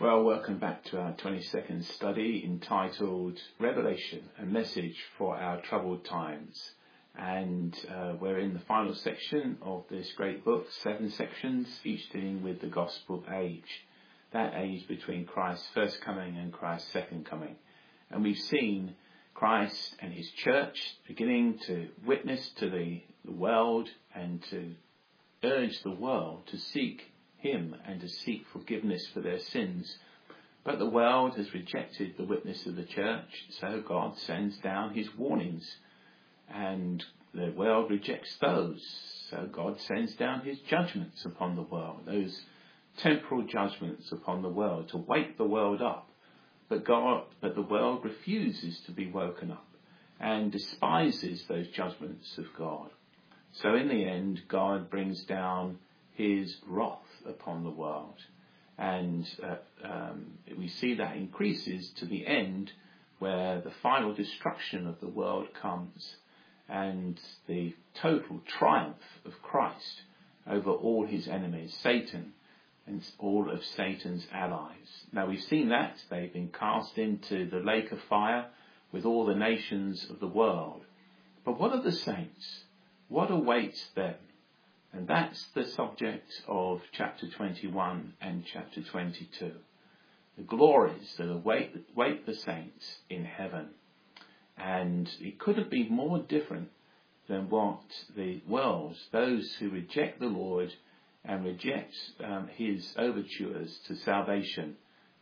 Well, welcome back to our 22nd study entitled Revelation, a Message for Our Troubled Times. And we're in the final section of this great book, 7 sections, each dealing with the gospel age. That age between Christ's first coming and Christ's second coming. And we've seen Christ and his church beginning to witness to the world and to urge the world to seek him and to seek forgiveness for their sins. But the world has rejected the witness of the church, so God sends down his warnings. And the world rejects those, so God sends down his judgments upon the world, those temporal judgments upon the world to wake the world up. But the world refuses to be woken up and despises those judgments of God. So in the end, God brings down his wrath upon the world, and we see that increases to the end where the final destruction of the world comes and the total triumph of Christ over all his enemies, Satan and all of Satan's allies. Now we've seen that they've been cast into the lake of fire with all the nations of the world. But what of the saints? What awaits them? And that's the subject of chapter 21 and chapter 22. The glories that await the saints in heaven. And it couldn't be more different than what the world, those who reject the Lord and reject his overtures to salvation,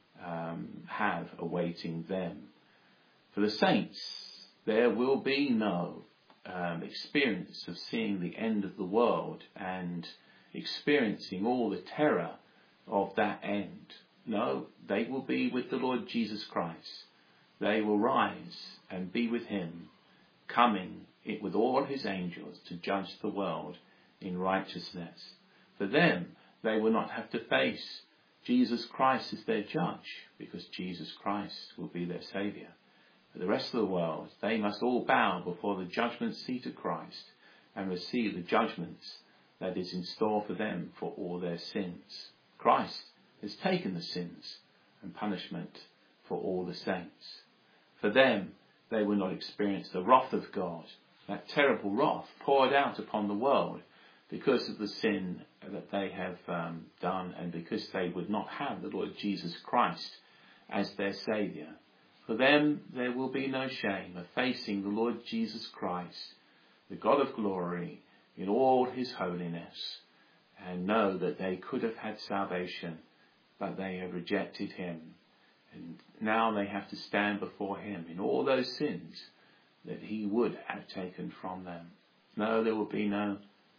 have awaiting them. For the saints, there will be no experience of seeing the end of the world and experiencing all the terror of that end. No, they will be with the Lord Jesus Christ. They will rise and be with him, coming with all his angels to judge the world in righteousness. For them, they will not have to face Jesus Christ as their judge, because Jesus Christ will be their Saviour. For the rest of the world, they must all bow before the judgment seat of Christ and receive the judgments that is in store for them for all their sins. Christ has taken the sins and punishment for all the saints. For them, they will not experience the wrath of God, that terrible wrath poured out upon the world because of the sin that they have done and because they would not have the Lord Jesus Christ as their Saviour. For them, there will be no shame of facing the Lord Jesus Christ, the God of glory, in all his holiness, and know that they could have had salvation, but they have rejected him. And now they have to stand before him in all those sins that he would have taken from them. No, there will be no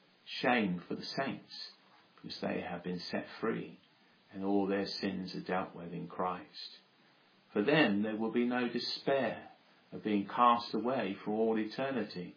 shame for the saints, because they have been set free, and all their sins are dealt with in Christ. For them, there will be no despair of being cast away for all eternity.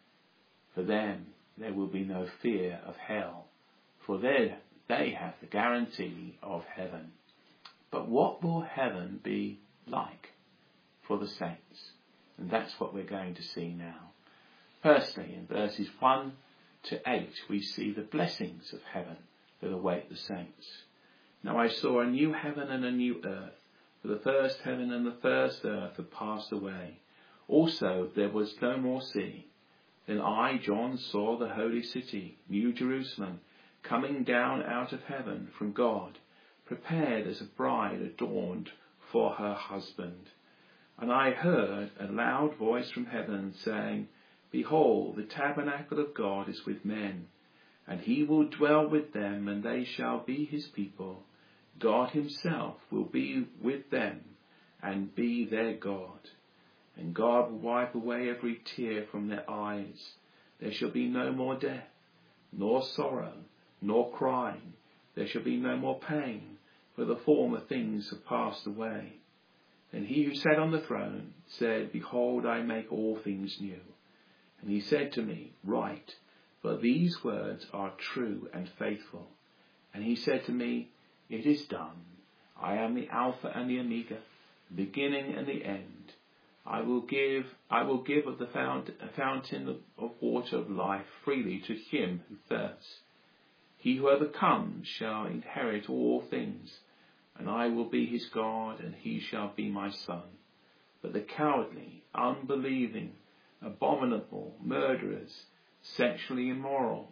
For them, there will be no fear of hell, for they have the guarantee of heaven. But what will heaven be like for the saints? And that's what we're going to see now. Firstly, in verses 1 to 8, we see the blessings of heaven that await the saints. Now I saw a new heaven and a new earth. For the first heaven and the first earth had passed away. Also there was no more sea. Then I, John, saw the holy city, New Jerusalem, coming down out of heaven from God, prepared as a bride adorned for her husband. And I heard a loud voice from heaven saying, Behold, the tabernacle of God is with men, and he will dwell with them, and they shall be his people. God himself will be with them and be their God. And God will wipe away every tear from their eyes. There shall be no more death, nor sorrow, nor crying. There shall be no more pain, for the former things have passed away. Then he who sat on the throne said, Behold, I make all things new. And he said to me, Write, for these words are true and faithful. And he said to me, It is done. I am the Alpha and the Omega, the beginning and the end. I will give of the fountain of water of life freely to him who thirsts. He who overcomes shall inherit all things, and I will be his God, and he shall be my son. But the cowardly, unbelieving, abominable, murderers, sexually immoral,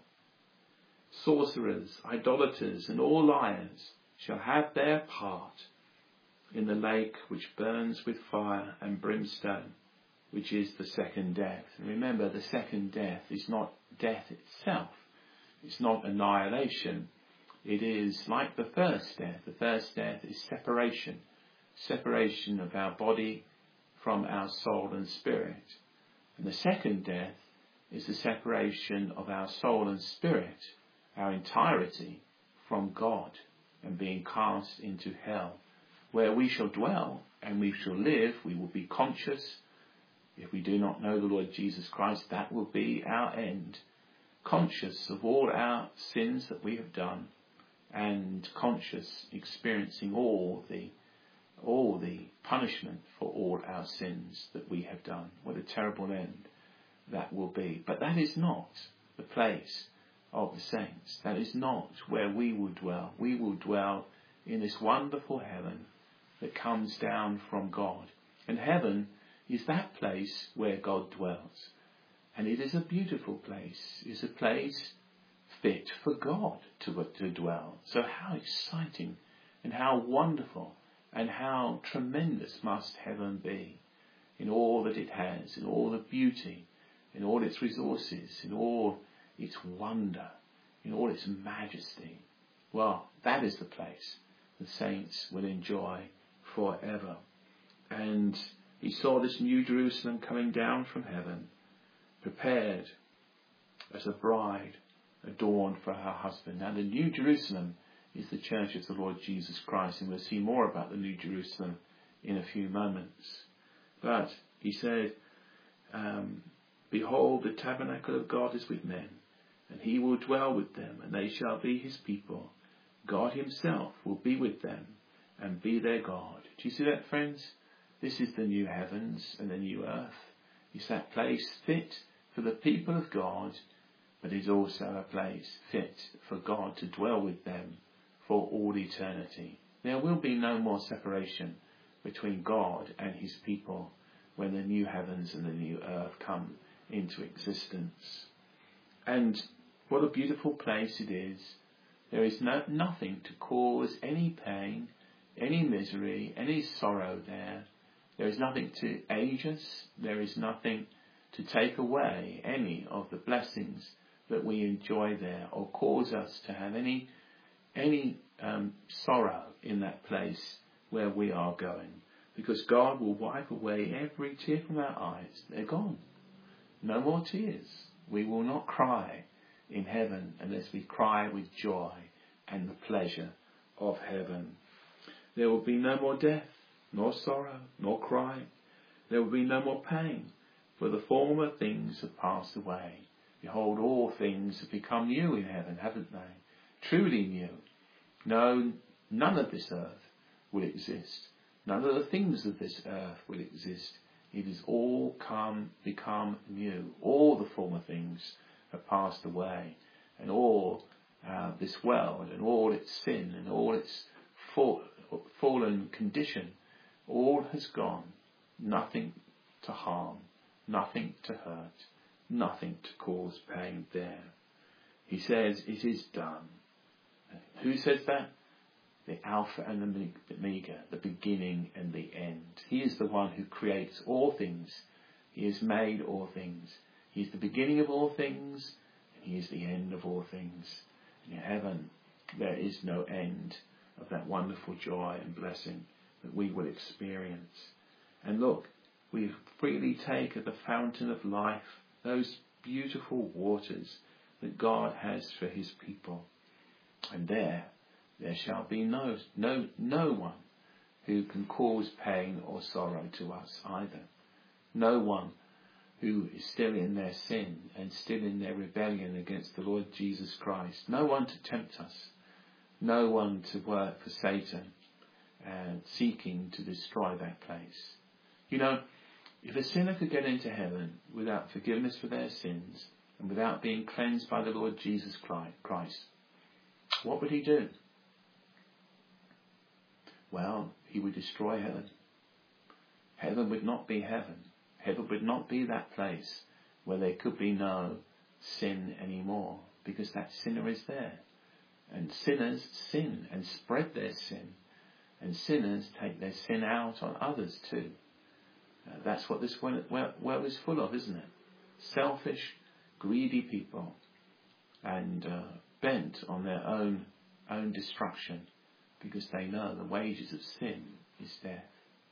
sorcerers, idolaters, and all liars shall have their part in the lake which burns with fire and brimstone, which is the second death. And remember, the second death is not death itself. It's not annihilation. It is like the first death. The first death is separation. Separation of our body from our soul and spirit. And the second death is the separation of our soul and spirit, our entirety, from God, and being cast into hell, where we shall dwell and we shall live. We will be conscious. If we do not know the Lord Jesus Christ, that will be our end. Conscious of all our sins that we have done, and conscious, experiencing all the punishment for all our sins that we have done. What a terrible end that will be. But that is not the place of the saints. That is not where we will dwell. We will dwell in this wonderful heaven that comes down from God. And heaven is that place where God dwells. And it is a beautiful place. It's a place fit for God to dwell. So how exciting and how wonderful and how tremendous must heaven be in all that it has, in all the beauty, in all its resources, in all its wonder, in all its majesty. Well, that is the place the saints will enjoy forever. And he saw this new Jerusalem coming down from heaven, prepared as a bride adorned for her husband. Now the New Jerusalem is the church of the Lord Jesus Christ, and we'll see more about the New Jerusalem in a few moments. But he said, behold, the tabernacle of God is with men, and he will dwell with them, and they shall be his people. God himself will be with them and be their God. Do you see that, friends? This is the new heavens and the new earth. It's that place fit for the people of God, but is also a place fit for God to dwell with them for all eternity. There will be no more separation between God and his people when the new heavens and the new earth come into existence. And what a beautiful place it is. There is nothing to cause any pain, any misery, any sorrow there. There is nothing to age us. There is nothing to take away any of the blessings that we enjoy there, or cause us to have any sorrow in that place where we are going. Because God will wipe away every tear from our eyes. They're gone. No more tears. We will not cry in heaven unless we cry with joy and the pleasure of heaven. There will be no more death, nor sorrow, nor crying. There will be no more pain, for the former things have passed away. Behold, all things have become new in heaven, haven't they? Truly new. No, none of this earth will exist. None of the things of this earth will exist. It is all become new. All the former things have passed away, and all this world and all its sin and all its fallen condition, all has gone. Nothing to harm, nothing to hurt, nothing to cause pain there. He says, it is done. Who says that? The Alpha and the Omega, the beginning and the end. He is the one who creates all things. He has made all things. He is the beginning of all things, and he is the end of all things. In heaven, there is no end of that wonderful joy and blessing that we will experience. And look, we freely take at the fountain of life those beautiful waters that God has for his people. And there shall be no one who can cause pain or sorrow to us either. No one who is still in their sin and still in their rebellion against the Lord Jesus Christ. No one to tempt us. No one to work for Satan and seeking to destroy that place. You know, if a sinner could get into heaven without forgiveness for their sins and without being cleansed by the Lord Jesus Christ, what would he do? well, he would destroy heaven. Heaven would not be heaven. Heaven would not be that place where there could be no sin anymore, because that sinner is there. And sinners sin and spread their sin. And sinners take their sin out on others too. That's what this world is full of, isn't it? Selfish, greedy people, and bent on their own destruction, because they know the wages of sin is death.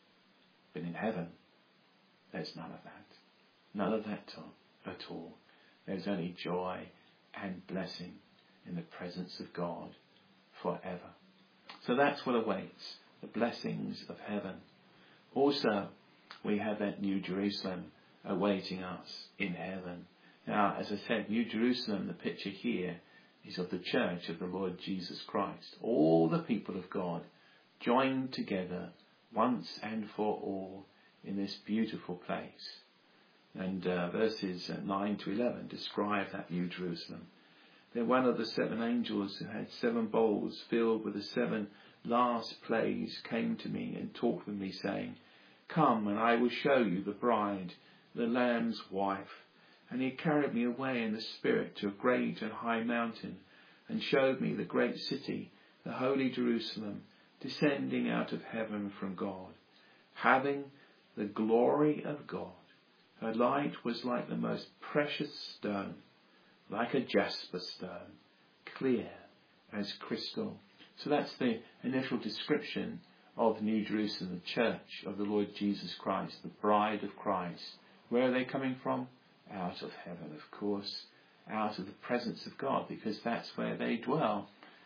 But in heaven, there's none of that. None of that at all. There's only joy and blessing in the presence of God forever. So that's what awaits, the blessings of heaven. Also, we have that New Jerusalem awaiting us in heaven. Now, as I said, New Jerusalem, the picture here is of the church of the Lord Jesus Christ. All the people of God joined together once and for all in this beautiful place. And verses 9 to 11 describe that New Jerusalem. Then one of the 7 angels who had 7 bowls filled with the 7 last plagues came to me and talked with me, saying, "Come, and I will show you the bride, the Lamb's wife." And he carried me away in the Spirit to a great and high mountain, and showed me the great city, the holy Jerusalem, descending out of heaven from God, having the glory of God. Her light was like the most precious stone, like a jasper stone, clear as crystal. So that's the initial description of New Jerusalem, the church of the Lord Jesus Christ, the bride of Christ. Where are they coming from? Out of heaven, of course, out of the presence of God, because that's where they dwell,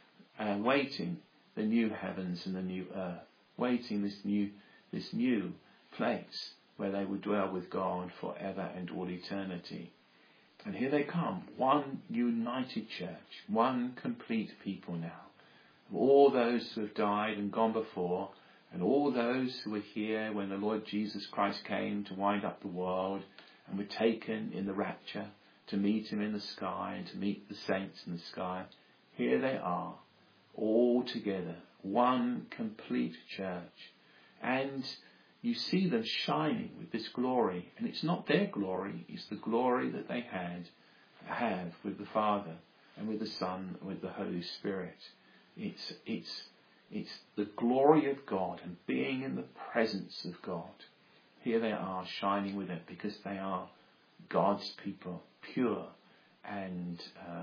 waiting the new heavens and the new earth, waiting this new place where they will dwell with God forever and all eternity. And here they come, one united church, one complete people now. All those who have died and gone before, and all those who were here when the Lord Jesus Christ came to wind up the world and were taken in the rapture to meet him in the sky and to meet the saints in the sky. Here they are, all together, one complete church. And you see them shining with this glory. And it's not their glory, it's the glory that they have with the Father and with the Son and with the Holy Spirit. It's the glory of God and being in the presence of God. Here they are shining with it, because they are God's people, pure and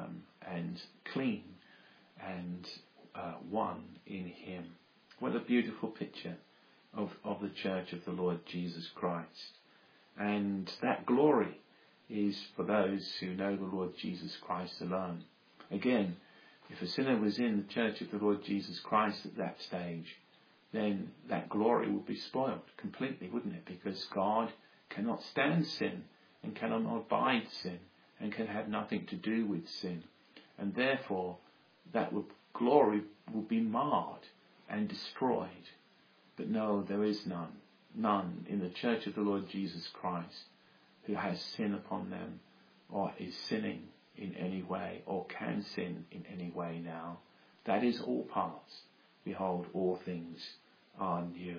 clean and one in him. What a beautiful picture of the church of the Lord Jesus Christ. And that glory is for those who know the Lord Jesus Christ alone. Again, if a sinner was in the church of the Lord Jesus Christ at that stage, then that glory would be spoiled completely, wouldn't it? Because God cannot stand sin and cannot abide sin and can have nothing to do with sin. And therefore, that glory will be marred and destroyed. But no, there is none in the church of the Lord Jesus Christ who has sin upon them or is sinning in any way or can sin in any way now. That is all past. Behold, all things are new.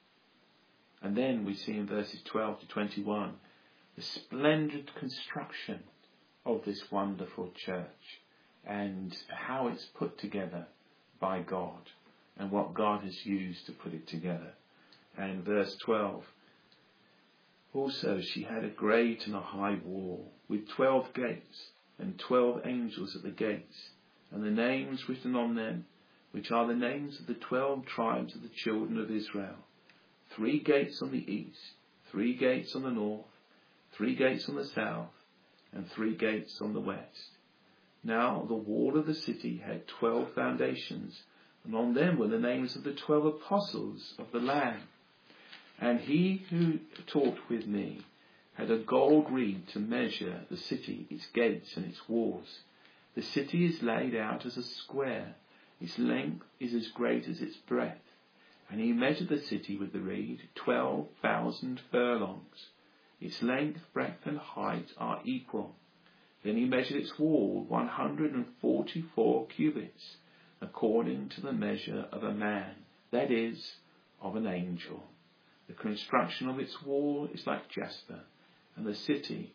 And then we see in verses 12 to 21 the splendid construction of this wonderful church and how it's put together by God and what God has used to put it together. And verse 12, also she had a great and a high wall with 12 gates and 12 angels at the gates, and the names written on them, which are the names of the 12 tribes of the children of Israel. 3 gates on the east, 3 gates on the north, 3 gates on the south, and 3 gates on the west. Now the wall of the city had 12 foundations, and on them were the names of the 12 apostles of the Lamb. And he who talked with me had a gold reed to measure the city, its gates and its walls. The city is laid out as a square. Its length is as great as its breadth. And he measured the city with the reed, 12,000 furlongs. Its length, breadth and height are equal. Then he measured its wall, 144 cubits, according to the measure of a man. That is, of an angel. The construction of its wall is like jasper, and the city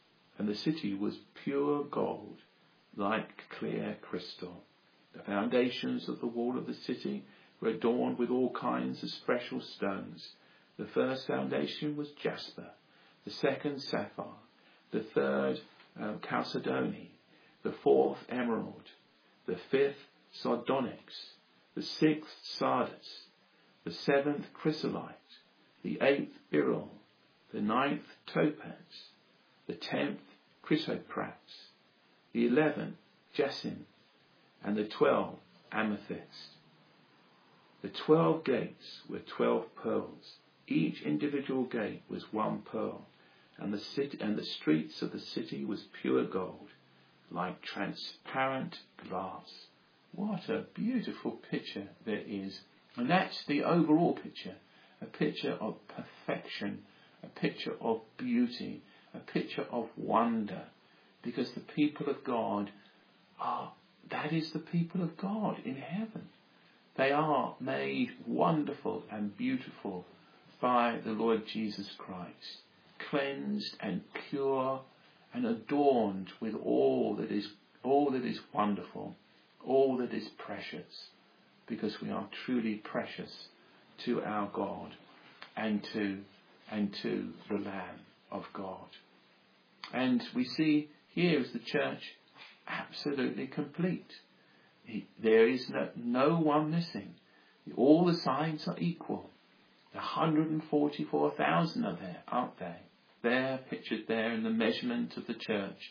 was pure gold, like clear crystal. The foundations of the wall of the city were adorned with all kinds of special stones. The first foundation was jasper, the second sapphire, the third chalcedony, the fourth emerald, the fifth sardonyx, the sixth sardis, the seventh chrysolite, the eighth beryl, the ninth topaz, the 10th chrysoprase, the 11th jacinth, and the 12th amethyst. The 12 gates were 12 pearls. Each individual gate was one pearl, and the streets of the city was pure gold, like transparent glass. What a beautiful picture there is. And that's the overall picture. A picture of perfection, a picture of beauty, a picture of wonder. Because the people of God that is the people of God in heaven. They are made wonderful and beautiful by the Lord Jesus Christ, cleansed and pure and adorned with all that is wonderful, all that is precious, because we are truly precious to our God and to the Lamb of God. And we see here is the church absolutely complete. There is no one missing. All the sides are equal. The 144,000 are there, aren't they? They're pictured there in the measurement of the church.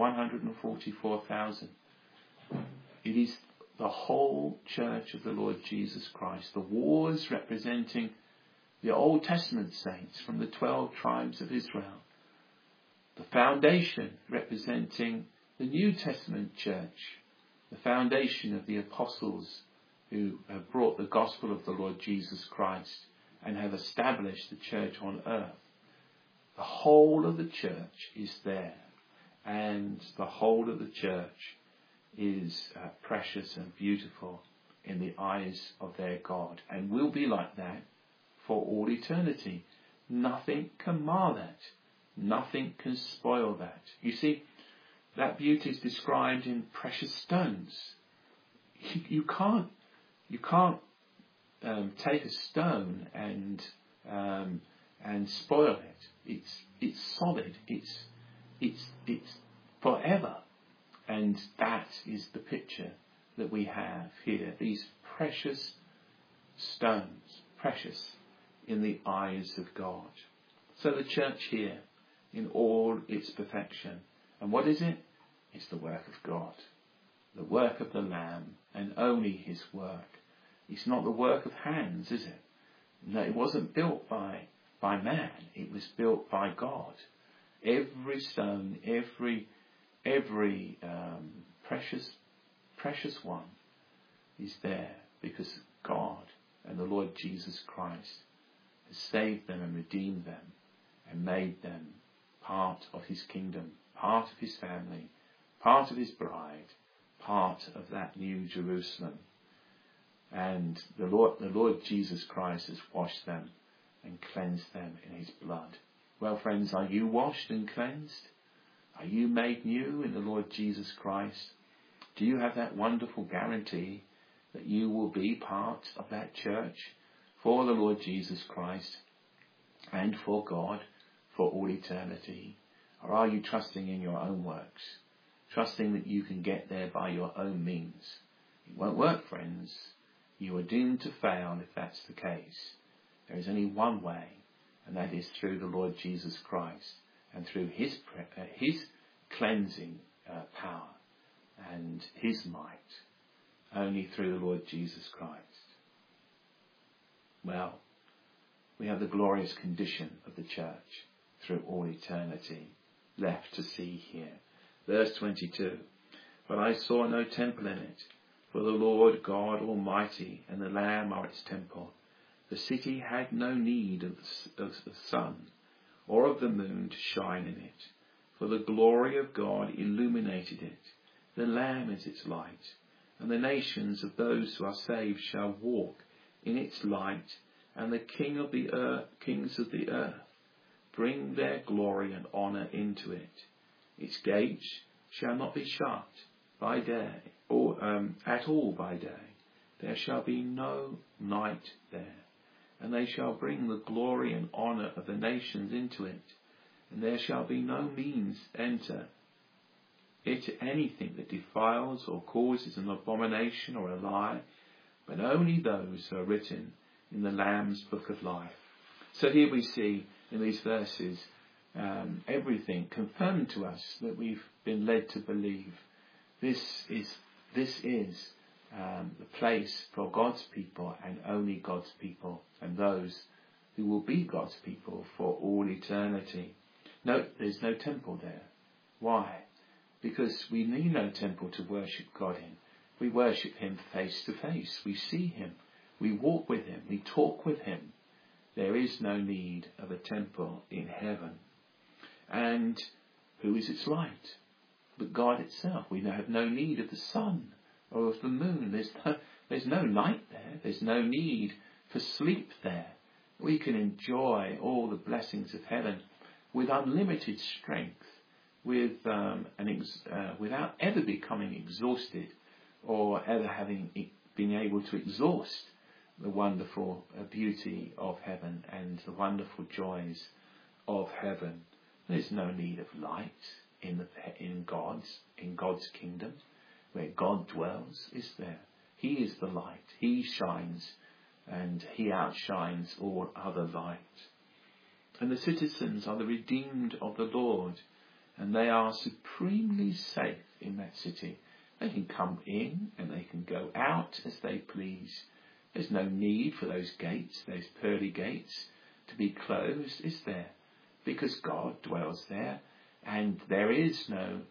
144,000. It is the whole church of the Lord Jesus Christ. The walls representing the Old Testament saints from the 12 tribes of Israel. The foundation representing the New Testament church. The foundation of the apostles who have brought the gospel of the Lord Jesus Christ and have established the church on earth. The whole of the church is there, and the whole of the church is precious and beautiful in the eyes of their God, and will be like that for all eternity. Nothing can mar that. Nothing can spoil that. You see, that beauty is described in precious stones. You can't take a stone and spoil it. It's solid. It's forever. And that is the picture that we have here. These precious stones, precious in the eyes of God. So the church here, in all its perfection. And what is it? It's the work of God. The work of the Lamb, and only his work. It's not the work of hands, is it? No, it wasn't built by man. It was built by God. Every stone, every precious one is there because God and the Lord Jesus Christ has saved them and redeemed them and made them part of his kingdom, part of his family, part of his bride, part of that new Jerusalem. And the Lord Jesus Christ has washed them and cleansed them in his blood. Well, friends, are you washed and cleansed? Are you made new in the Lord Jesus Christ? Do you have that wonderful guarantee that you will be part of that church for the Lord Jesus Christ and for God for all eternity? Or are you trusting in your own works, trusting that you can get there by your own means? It won't work, friends. You are doomed to fail if that's the case. There is only one way, and that is through the Lord Jesus Christ and through his cleansing power and his might, only through the Lord Jesus Christ. Well, we have the glorious condition of the church through all eternity left to see here. Verse 22, but I saw no temple in it, for the Lord God Almighty and the Lamb are its temple. The city had no need of the sun or of the moon to shine in it, for the glory of God illuminated it. The Lamb is its light, and the nations of those who are saved shall walk in its light, and the kings of the earth bring their glory and honour into it. Its gates shall not be shut by day, or at all by day. There shall be no night there. And they shall bring the glory and honour of the nations into it. And there shall be no means enter it anything that defiles or causes an abomination or a lie, but only those who are written in the Lamb's book of life. So here we see in these verses everything confirmed to us that we've been led to believe. This is the place for God's people, and only God's people, and those who will be God's people for all eternity. No, there's no temple there. Why? Because we need no temple to worship God in. We worship him face to face. We see him. We walk with him. We talk with him. There is no need of a temple in heaven. And who is its light? But God itself. We have no need of the sun or of the moon. There's no night there. There's no need for sleep there. We can enjoy all the blessings of heaven with unlimited strength, without ever becoming exhausted or ever being able to exhaust the wonderful beauty of heaven and the wonderful joys of heaven. There's no need of light in God's kingdom. Where God dwells is there. He is the light. He shines, and he outshines all other light. And the citizens are the redeemed of the Lord, and they are supremely safe in that city. They can come in and they can go out as they please. There's no need for those gates, those pearly gates, to be closed, is there? Because God dwells there, and there is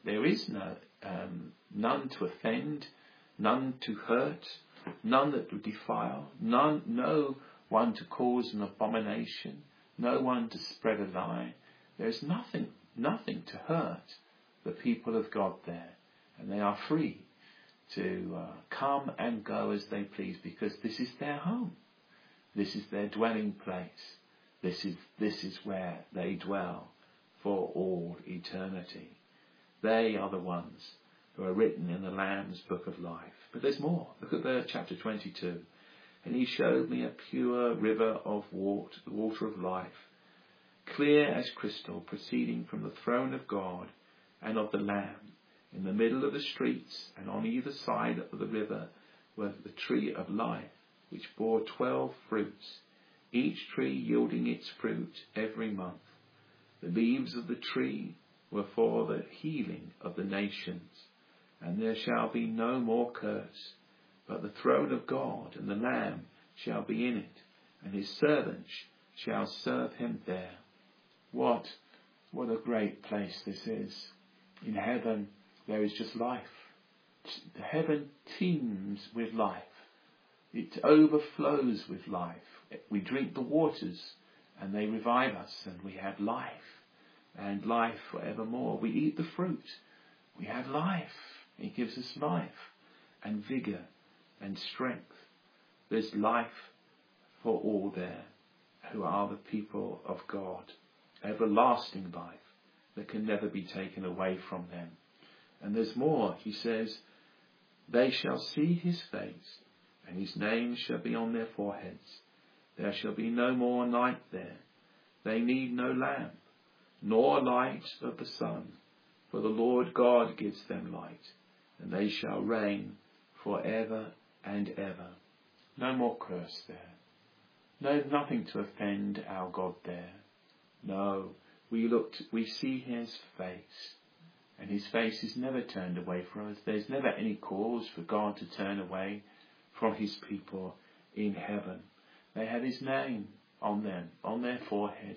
none to offend, none to hurt, none that would defile, no one to cause an abomination, no one to spread a lie. There is nothing to hurt the people of God there, and they are free to come and go as they please, because this is their home, this is their dwelling place, this is where they dwell for all eternity. They are the ones who are written in the Lamb's book of life. But there's more. Look at chapter 22. And he showed me a pure river of water, the water of life, clear as crystal, proceeding from the throne of God and of the Lamb. In the middle of the streets and on either side of the river was the tree of life, which bore 12 fruits, each tree yielding its fruit every month. The leaves of the tree were for the healing of the nations. And there shall be no more curse, but the throne of God and the Lamb shall be in it, and his servants shall serve him there. What a great place this is. In heaven there is just life. Heaven teems with life. It overflows with life. We drink the waters and they revive us, and we have life, and life forevermore. We eat the fruit. We have life. He gives us life and vigour and strength. There's life for all there who are the people of God. Everlasting life that can never be taken away from them. And there's more. He says, they shall see his face, and his name shall be on their foreheads. There shall be no more night there. They need no lamp, nor light of the sun, for the Lord God gives them light, and they shall reign for ever and ever. No more curse there. No, nothing to offend our God there. No, we see his face, and his face is never turned away from us. There's never any cause for God to turn away from his people in heaven. They have his name on them, on their forehead.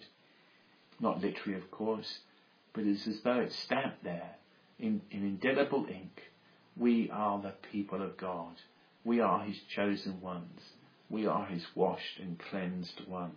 Not literally, of course, but it's as though it's stamped there in indelible ink. We are the people of God. We are his chosen ones. We are his washed and cleansed ones.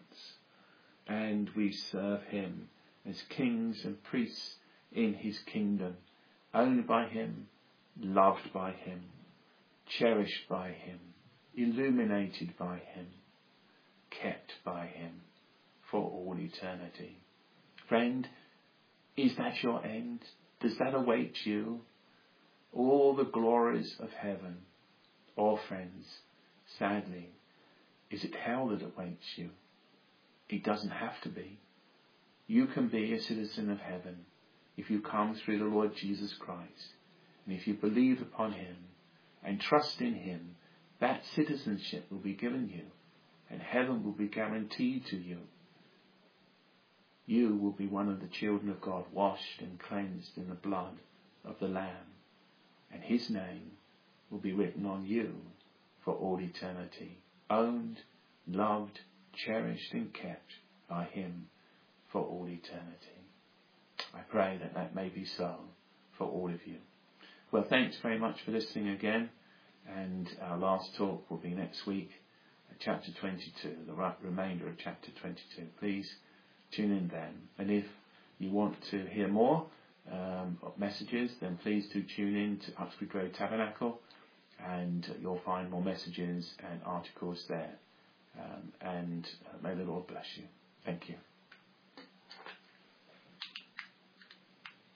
And we serve him as kings and priests in his kingdom, owned by him, loved by him, cherished by him, illuminated by him, kept by him for all eternity. Friend, is that your end? Does that await you? All the glories of heaven? Or, friends, sadly, is it hell that awaits you? It doesn't have to be. You can be a citizen of heaven if you come through the Lord Jesus Christ. And if you believe upon him and trust in him, that citizenship will be given you and heaven will be guaranteed to you. You will be one of the children of God, washed and cleansed in the blood of the Lamb, and his name will be written on you for all eternity, owned, loved, cherished and kept by him for all eternity. I pray that that may be so for all of you. Well, thanks very much for listening again, and our last talk will be next week at chapter 22, the remainder of chapter 22. Please tune in then. And if you want to hear more of messages, then please do tune in to Uxbridge Road Tabernacle, and you'll find more messages and articles there. And may the Lord bless you. Thank you.